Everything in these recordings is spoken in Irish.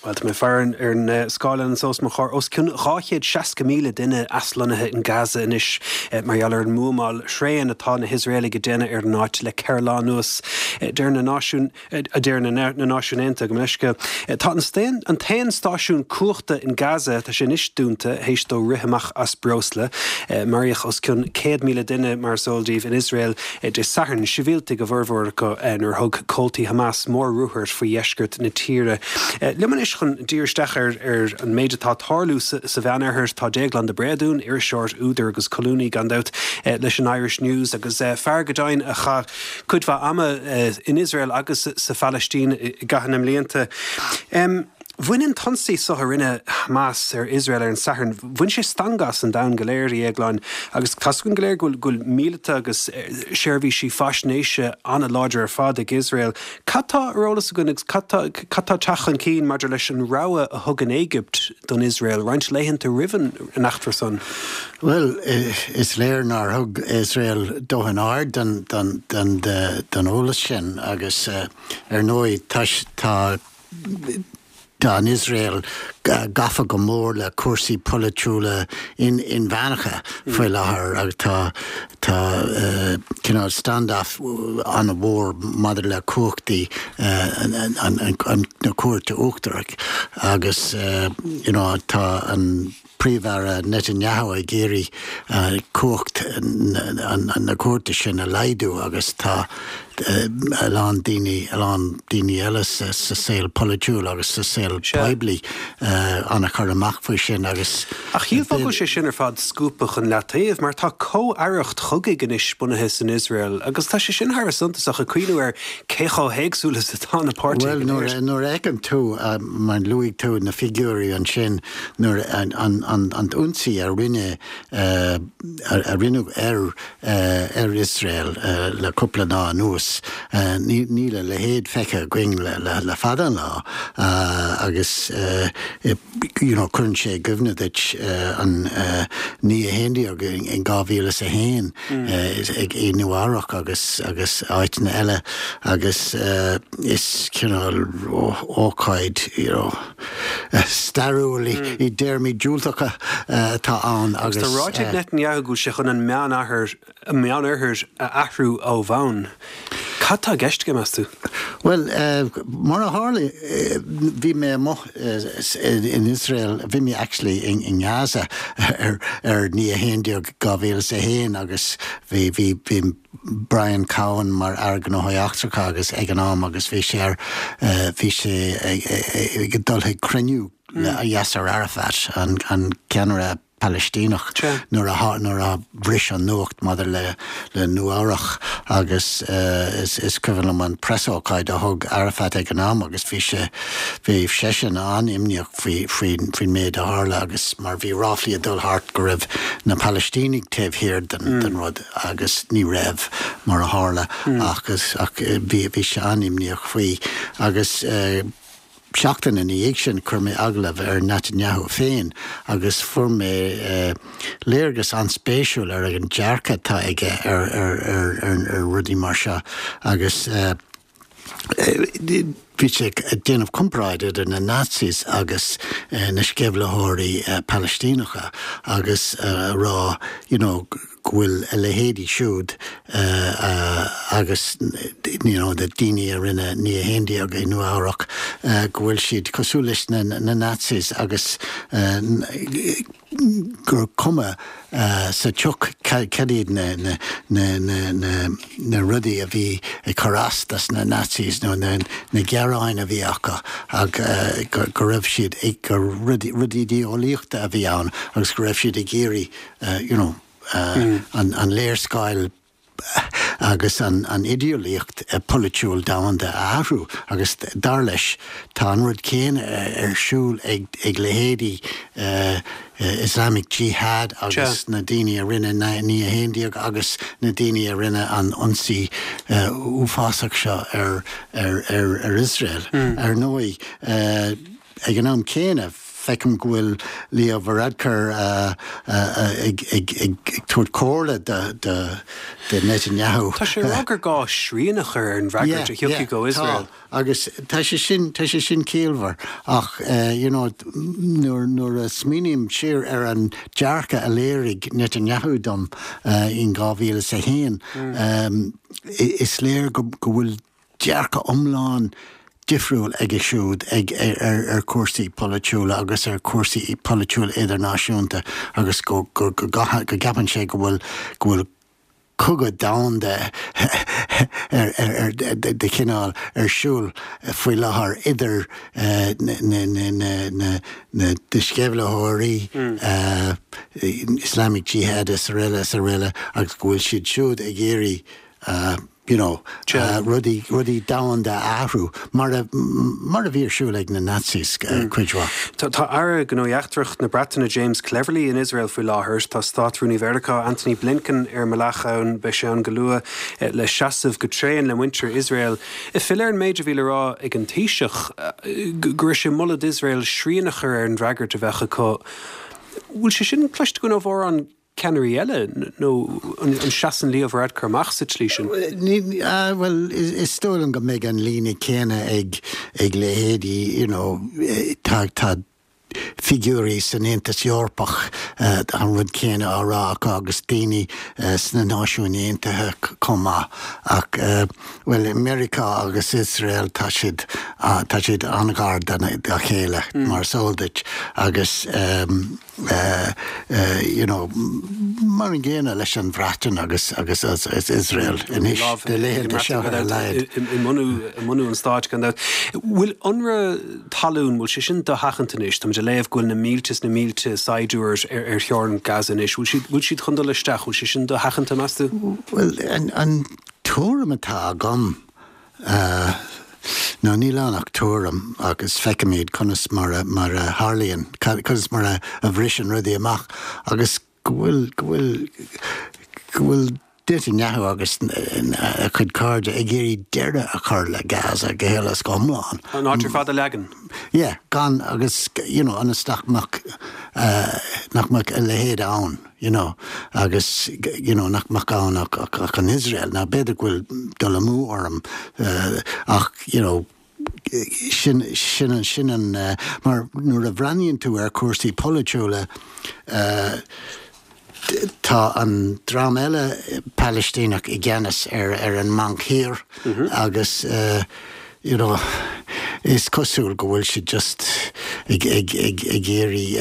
Well, me fearan an Scotland sos mo chor os cyn ráchéad 60 míle duine aslanathe in Gaza inis marialar an múmal shrean atá na Israeli duine náit le Carolanus der na náisiún na náisiúnta gomleisce tá an tain stáisiún cuachta in Gaza tá sin is dúnta hééis dó rihamach as brosla mariach os cyn 100 míle duine mar soldíh in Israel de saharn sivílte go bhormhór go nar thug coltaí Hamas mór ruúthairt faoi dheisceart na tíre. Liman is chun díirsteach an méide tá tarlú sa bheanarthir tá déaglan de breadún ar seoirt údar agus colúní gandát leis an Irish News agus fear godáin a cha chudmha ama in Israel agus sa Palestine gahanam líanta. Bhuiinn tansaí sa rinne Hamas Israel an saharn, bhuiinn sé stangas an dain goléirí agláin agus tascún goléir gúil míleta agus seirbhí sí fasnéise anna láidir fad ag Israel. Catá rólas gon catá tachan cín maidir leis an ráha a thug in Égypt don Israel, roint léhananta rivan an achtar son? Well, is léir nar thug Israel dóhan ard den ólas sin agus nóid tá an Israel gafa go mór le cuasaí politúla in bheannacha foioi láthair agus tá standoff an a bhór maidir le cuachtaí na cuairte uachtarach agus tá an príomhhara Netanyahu a géirí cuacht na cuairte sin a leidú agus tá alán daoine eile sa saol politúil agus sa saol baibli anna chur amach faoi sin agus a chiomh go sé sin ar fad scúpach an leataobh mar tá comhaireacht chugaigh inis bunathe in Israel agus tá sé sin thar suntasach a cuiinú ar céchá héagsúlas atá na páirtí. Well, nuair éigem tú man luigh tú na figúirí an sin nuair an únsaí a rinne ar Israel le cúpla ná nús níle le héad feice going le fadan lá agus chun sé gomnadit an ní a héndi in gávílas a héin ag énuárach agus áitna eile agus is ócaid starúlaí I déirmí dúltacha tá an agus tá ráiteag Netanyahu go sé chun an meanarthir a ahrú ó bhain. Catá geistge meas tú? Well, mar a hála bhí mé in Israel, bhí mé actually in Gaza ní a héndiog gábhéal sa héin agus bhí Brian Cowan mar airgan ó haíachtracha agus ag an am agus bhí sé dulthaigh cruniú a Yasser Arafat an ceanara Palestínach nuair a bhris an nuacht maidir le nuárach agus is cuireann an presócáid a thug Arafat ag an am agus bhí sesin an imneach faoin méid a tharla agus mar bhí ráflaí a dul thart go raibh na Palestínig taobh hir den rud agus ní raibh mar a tharla agus bhí se an imneach faoi agus seachtain in dhéag sin chur mé aglah ar Netanyahu féin agus fuair mé léargus an spéisiúil ar an dearcha tá ige ar rudí mar seo agus bhí sé déanamh compráide na Nazis agus na scéibhleathirí Palestínacha agus rá bhfuil le héadí siúd agus de daoine a rinne ní a héndi a nuárach bhfuil siad cosú leis na Nazis agus gur cuma sa tuc cadíad na rudaí a bhí chorastas na Nazis nó na gearáin a bhí acha ag go raibh siad ag gur rudaí ólíochta a bhí ann agus go raibh siad a géirí an léirscáil agus an ideolíocht politúil dáhanda a ahrú agus dar leis tá an rud céine ar siúil ag le héadí Islamic Jihad agus na daoine a rinne ní a héndiaag agus na daoine a rinne an ionsaí uafásach seo ar Israel ar nói ag an am céine fecum gwil Leo Varadkar tuair córa de Netanyahu. Tá sé rugur gá sríanach an bhreagar de thiocfaí go Israel. Agus tá sé sin cíalmhar ach nuair a smínim siar an dearcha a léirigh Netanyahu dom in 2001 is léir go bhfuil dearcha omláin difriúil ag siúd ag cuasaí politiúla agus cuasaí politiúil idirnáisiúnta agus go gapan sé go bhfuil cugad down de cinál siúl faoi láthair idir na discebhlathirí Islamic Jihad sa réile agus bhfuil siad siúd ag géirí rudí down de áhrú mar a bhír siúil ag na Nazis cuidhá. Tá ara gnáíochtreacht na Bretainna James Cleverly in Israel faoi láthair tá Státrúnaí Vercha Anthony Blinken ar malacha be sé an golua le seasamh go tréan le winter Israel. I fill an méidir bhíle rá ag an taoiseach gur sé mullad Israel sríanachar ar an dreagar de bhecha có. Bhfuil sé sin cleist go bhór an Canary eile nó an seasan Leo Varadkar mach sa tlísin? Well, is stolan go méid an lína céine ag lehéadí, tá figúrí san Aontas Eorpach an rud céine árách agus daoine sna náisiúin Aontaithe comá ach well America agus Israel tá siad angáard a chéile mar sóldait agus mar an ggéine leis an bhreatain agus Israel inis de léir de seo a leid. I munú an stáit gan bhfuil anra talún bhfuil sé sin do hachantanis tá léamh gúil na mílte saidúir ar teorann Gazanis bhfuil siad chun do leisteach bhfuil sé sin do hachanta measta? Well an túram atá gom ná ní lánach túram agus feicimid conas mar a Harlíonn conas mar a bhrisin rudí amach agus gohfuil Netanyahu agus a chud card a géirí deire a chur le Gaza go hélas go mláán. An áitir fada legan? Yeah, gan agus, anasteach nach a lehéad ann, agus, nach mach ann ach an Israel. Na beidir bhfuil dul amú orm ach, sin an mar nuair a bhraíonn tú ar cuasaí politiúla tá an drám eile Palestínach I gceannas ar an manchéir agus is cosúil go bhfuil si just ag géirí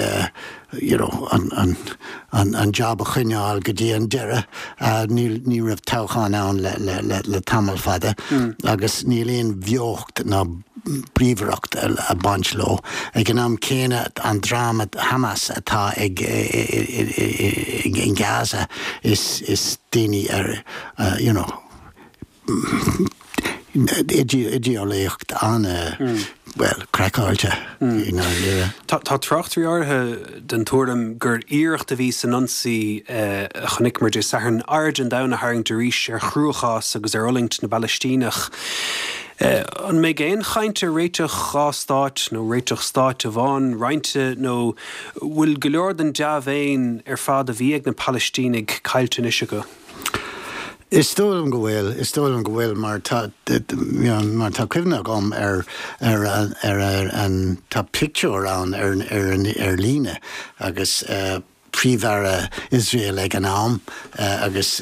an job a chuineáil go dtí an deire ní raibh toghchan ann le tamil fada agus ní léon bheocht ná bríomhreacht a baint leo ag an am céine an drama Hamas atá ag in Gaza is daoine ar ideolaíocht an craicáilte. Tá trachtú orthe den túram gur íirecht a bhí san ansaí chonig mar de san ard an dana haing de ríis ar chrúchás agus ar olingt na Balistínach. An mé géon chainte réiteach chástáit nó réiteach stáit a bháin reinte nó bhfuil go leor den deabhéin ar fád a bhí ag na Palestínig cailtean isise go? Is tólam go bhfuil mar tá cuimhne gom ar an tá picture an ar líne agus príomhhara Israel ag an am agus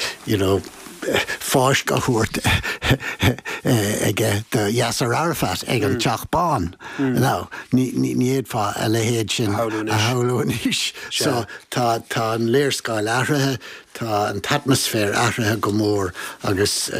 fáis go thuairt ag de Yasser Arafat ag an teach bán. Ní éad fá a lehéad sin a haulún is. So tá an léirscáil áirithe, tá an atmosfér áirithe go mór agus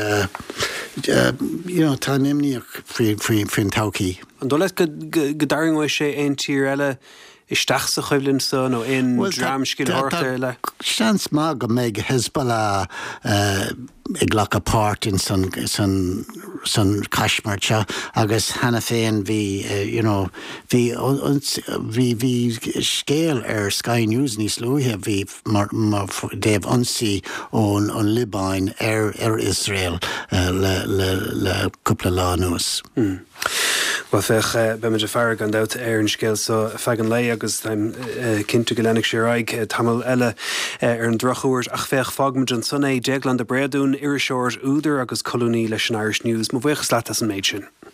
tá nimníoch faoin todhchaí. An dó leis go daringh sé aon tír eile isteach sa chuimhlinn san ó in drámscil orta le? Seans má go méid Hezbollah ag lech apart in san Kashmir agus hena féin bhí scéal ar Sky News níos luithe bhí mar déobh ansaí ón Libáin ar Israel le cúpla lá nuas. Well fech be me de fear gan dat an scéil so fegan lei agus cinnte go lenig séraig tamil eile an drochúirs ach fech fagmuid an sunna Jegland a breadún iriseoirs úidir agus colúní leis an Irish News, mo bhuichas leat as an méid sin.